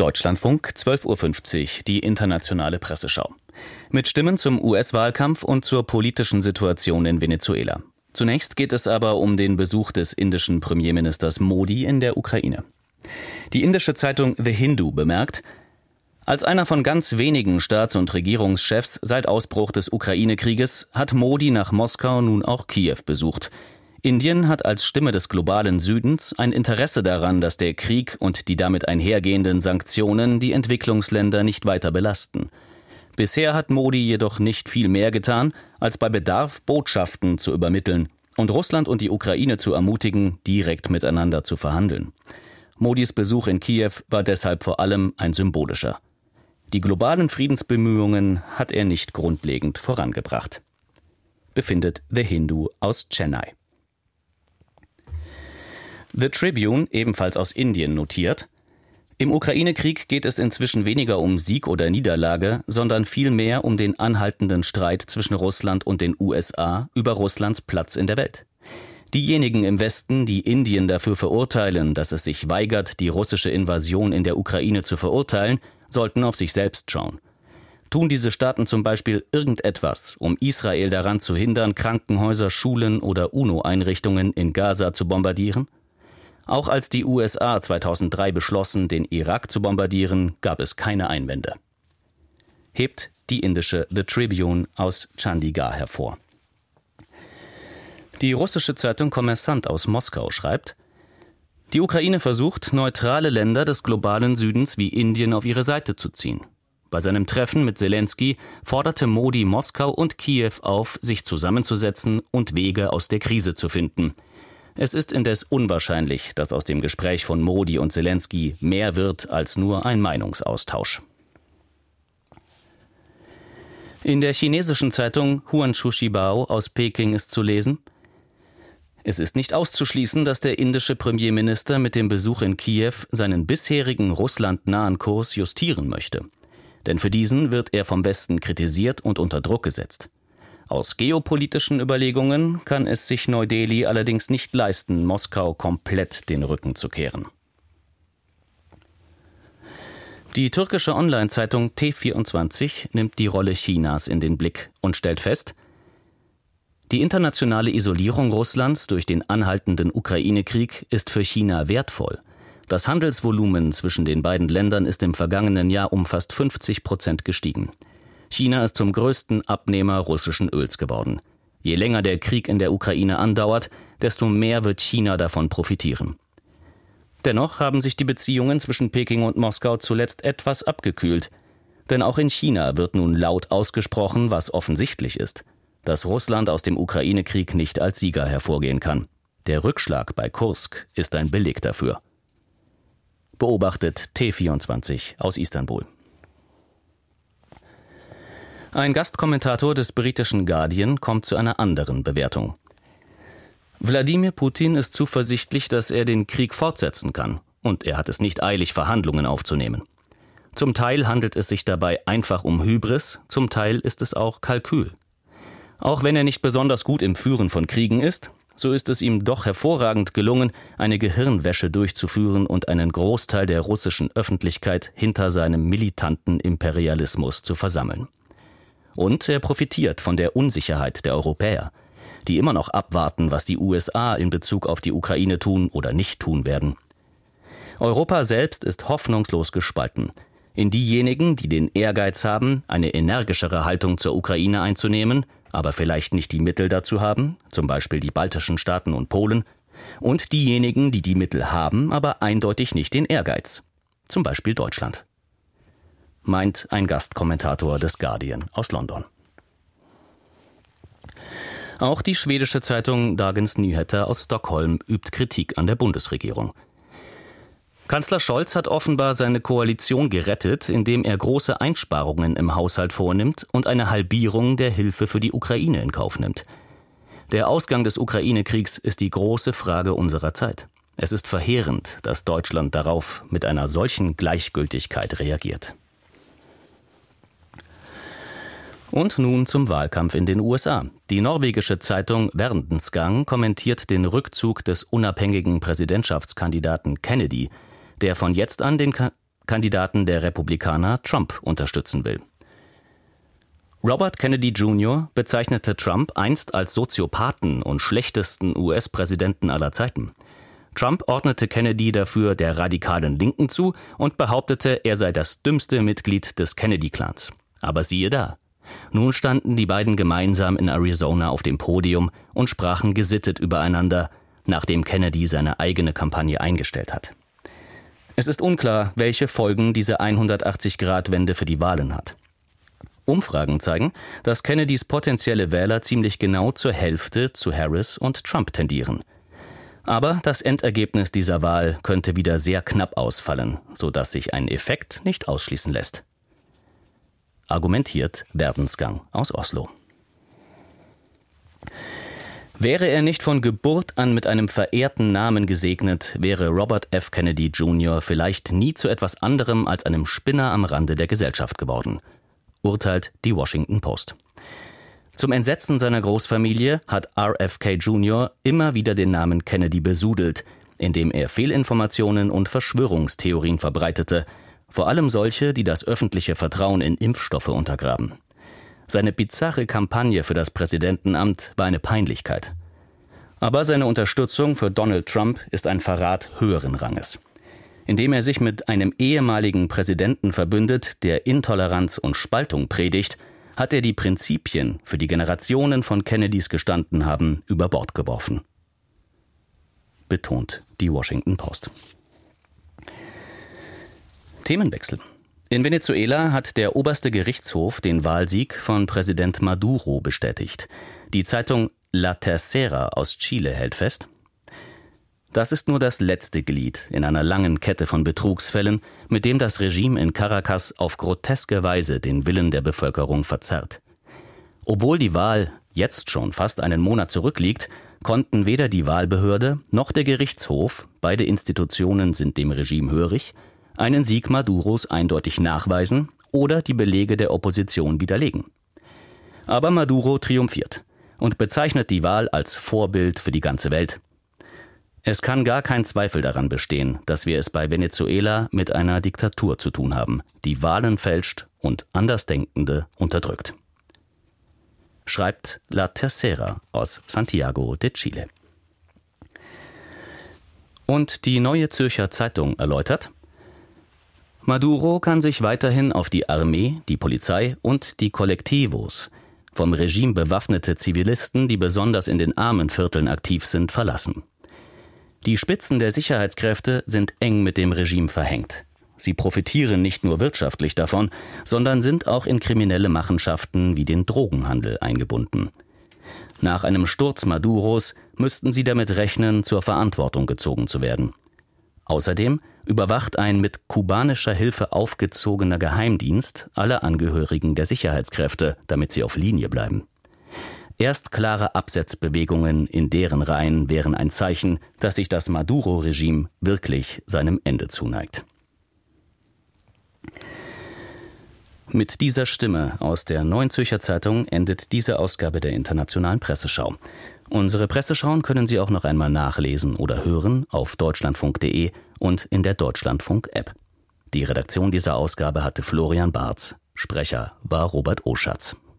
Deutschlandfunk, 12:50 Uhr, die internationale Presseschau. Mit Stimmen zum US-Wahlkampf und zur politischen Situation in Venezuela. Zunächst geht es aber um den Besuch des indischen Premierministers Modi in der Ukraine. Die indische Zeitung The Hindu bemerkt: Als einer von ganz wenigen Staats- und Regierungschefs seit Ausbruch des Ukraine-Krieges hat Modi nach Moskau nun auch Kiew besucht. Indien hat als Stimme des globalen Südens ein Interesse daran, dass der Krieg und die damit einhergehenden Sanktionen die Entwicklungsländer nicht weiter belasten. Bisher hat Modi jedoch nicht viel mehr getan, als bei Bedarf Botschaften zu übermitteln und Russland und die Ukraine zu ermutigen, direkt miteinander zu verhandeln. Modis Besuch in Kiew war deshalb vor allem ein symbolischer. Die globalen Friedensbemühungen hat er nicht grundlegend vorangebracht, befindet The Hindu aus Chennai. The Tribune, ebenfalls aus Indien, notiert: Im Ukraine-Krieg geht es inzwischen weniger um Sieg oder Niederlage, sondern vielmehr um den anhaltenden Streit zwischen Russland und den USA über Russlands Platz in der Welt. Diejenigen im Westen, die Indien dafür verurteilen, dass es sich weigert, die russische Invasion in der Ukraine zu verurteilen, sollten auf sich selbst schauen. Tun diese Staaten zum Beispiel irgendetwas, um Israel daran zu hindern, Krankenhäuser, Schulen oder UNO-Einrichtungen in Gaza zu bombardieren? Auch als die USA 2003 beschlossen, den Irak zu bombardieren, gab es keine Einwände. Hebt die indische The Tribune aus Chandigarh hervor. Die russische Zeitung Kommersant aus Moskau schreibt: Die Ukraine versucht, neutrale Länder des globalen Südens wie Indien auf ihre Seite zu ziehen. Bei seinem Treffen mit Zelensky forderte Modi Moskau und Kiew auf, sich zusammenzusetzen und Wege aus der Krise zu finden. Es ist indes unwahrscheinlich, dass aus dem Gespräch von Modi und Zelensky mehr wird als nur ein Meinungsaustausch. In der chinesischen Zeitung Huanshu Shibao aus Peking ist zu lesen: Es ist nicht auszuschließen, dass der indische Premierminister mit dem Besuch in Kiew seinen bisherigen russlandnahen Kurs justieren möchte. Denn für diesen wird er vom Westen kritisiert und unter Druck gesetzt. Aus geopolitischen Überlegungen kann es sich Neu-Delhi allerdings nicht leisten, Moskau komplett den Rücken zu kehren. Die türkische Online-Zeitung T24 nimmt die Rolle Chinas in den Blick und stellt fest: Die internationale Isolierung Russlands durch den anhaltenden Ukraine-Krieg ist für China wertvoll. Das Handelsvolumen zwischen den beiden Ländern ist im vergangenen Jahr um fast 50% gestiegen. China ist zum größten Abnehmer russischen Öls geworden. Je länger der Krieg in der Ukraine andauert, desto mehr wird China davon profitieren. Dennoch haben sich die Beziehungen zwischen Peking und Moskau zuletzt etwas abgekühlt. Denn auch in China wird nun laut ausgesprochen, was offensichtlich ist: dass Russland aus dem Ukraine-Krieg nicht als Sieger hervorgehen kann. Der Rückschlag bei Kursk ist ein Beleg dafür. Beobachtet T24 aus Istanbul. Ein Gastkommentator des britischen Guardian kommt zu einer anderen Bewertung. Wladimir Putin ist zuversichtlich, dass er den Krieg fortsetzen kann, und er hat es nicht eilig, Verhandlungen aufzunehmen. Zum Teil handelt es sich dabei einfach um Hybris, zum Teil ist es auch Kalkül. Auch wenn er nicht besonders gut im Führen von Kriegen ist, so ist es ihm doch hervorragend gelungen, eine Gehirnwäsche durchzuführen und einen Großteil der russischen Öffentlichkeit hinter seinem militanten Imperialismus zu versammeln. Und er profitiert von der Unsicherheit der Europäer, die immer noch abwarten, was die USA in Bezug auf die Ukraine tun oder nicht tun werden. Europa selbst ist hoffnungslos gespalten. In diejenigen, die den Ehrgeiz haben, eine energischere Haltung zur Ukraine einzunehmen, aber vielleicht nicht die Mittel dazu haben, zum Beispiel die baltischen Staaten und Polen, und diejenigen, die die Mittel haben, aber eindeutig nicht den Ehrgeiz, zum Beispiel Deutschland. Meint ein Gastkommentator des Guardian aus London. Auch die schwedische Zeitung Dagens Nyheter aus Stockholm übt Kritik an der Bundesregierung. Kanzler Scholz hat offenbar seine Koalition gerettet, indem er große Einsparungen im Haushalt vornimmt und eine Halbierung der Hilfe für die Ukraine in Kauf nimmt. Der Ausgang des Ukraine-Kriegs ist die große Frage unserer Zeit. Es ist verheerend, dass Deutschland darauf mit einer solchen Gleichgültigkeit reagiert. Und nun zum Wahlkampf in den USA. Die norwegische Zeitung Verdensgang kommentiert den Rückzug des unabhängigen Präsidentschaftskandidaten Kennedy, der von jetzt an den Kandidaten der Republikaner Trump unterstützen will. Robert Kennedy Jr. bezeichnete Trump einst als Soziopathen und schlechtesten US-Präsidenten aller Zeiten. Trump ordnete Kennedy dafür der radikalen Linken zu und behauptete, er sei das dümmste Mitglied des Kennedy-Clans. Aber siehe da. Nun standen die beiden gemeinsam in Arizona auf dem Podium und sprachen gesittet übereinander, nachdem Kennedy seine eigene Kampagne eingestellt hat. Es ist unklar, welche Folgen diese 180-Grad-Wende für die Wahlen hat. Umfragen zeigen, dass Kennedys potenzielle Wähler ziemlich genau zur Hälfte zu Harris und Trump tendieren. Aber das Endergebnis dieser Wahl könnte wieder sehr knapp ausfallen, sodass sich ein Effekt nicht ausschließen lässt. Argumentiert Verdensgang aus Oslo. Wäre er nicht von Geburt an mit einem verehrten Namen gesegnet, wäre Robert F. Kennedy Jr. vielleicht nie zu etwas anderem als einem Spinner am Rande der Gesellschaft geworden, urteilt die Washington Post. Zum Entsetzen seiner Großfamilie hat RFK Jr. immer wieder den Namen Kennedy besudelt, indem er Fehlinformationen und Verschwörungstheorien verbreitete, vor allem solche, die das öffentliche Vertrauen in Impfstoffe untergraben. Seine bizarre Kampagne für das Präsidentenamt war eine Peinlichkeit. Aber seine Unterstützung für Donald Trump ist ein Verrat höheren Ranges. Indem er sich mit einem ehemaligen Präsidenten verbündet, der Intoleranz und Spaltung predigt, hat er die Prinzipien, für die Generationen von Kennedys gestanden haben, über Bord geworfen. Betont die Washington Post. Themenwechsel. In Venezuela hat der oberste Gerichtshof den Wahlsieg von Präsident Maduro bestätigt. Die Zeitung La Tercera aus Chile hält fest: Das ist nur das letzte Glied in einer langen Kette von Betrugsfällen, mit dem das Regime in Caracas auf groteske Weise den Willen der Bevölkerung verzerrt. Obwohl die Wahl jetzt schon fast einen Monat zurückliegt, konnten weder die Wahlbehörde noch der Gerichtshof, beide Institutionen sind dem Regime hörig, einen Sieg Maduros eindeutig nachweisen oder die Belege der Opposition widerlegen. Aber Maduro triumphiert und bezeichnet die Wahl als Vorbild für die ganze Welt. Es kann gar kein Zweifel daran bestehen, dass wir es bei Venezuela mit einer Diktatur zu tun haben, die Wahlen fälscht und Andersdenkende unterdrückt. Schreibt La Tercera aus Santiago de Chile. Und die Neue Zürcher Zeitung erläutert: Maduro kann sich weiterhin auf die Armee, die Polizei und die Kollektivos, vom Regime bewaffnete Zivilisten, die besonders in den armen Vierteln aktiv sind, verlassen. Die Spitzen der Sicherheitskräfte sind eng mit dem Regime verhängt. Sie profitieren nicht nur wirtschaftlich davon, sondern sind auch in kriminelle Machenschaften wie den Drogenhandel eingebunden. Nach einem Sturz Maduros müssten sie damit rechnen, zur Verantwortung gezogen zu werden. Außerdem überwacht ein mit kubanischer Hilfe aufgezogener Geheimdienst alle Angehörigen der Sicherheitskräfte, damit sie auf Linie bleiben. Erst klare Absetzbewegungen in deren Reihen wären ein Zeichen, dass sich das Maduro-Regime wirklich seinem Ende zuneigt. Mit dieser Stimme aus der Neuen Zürcher Zeitung endet diese Ausgabe der Internationalen Presseschau. Unsere Presseschauen können Sie auch noch einmal nachlesen oder hören auf deutschlandfunk.de und in der Deutschlandfunk-App. Die Redaktion dieser Ausgabe hatte Florian Barz. Sprecher war Robert Oschatz.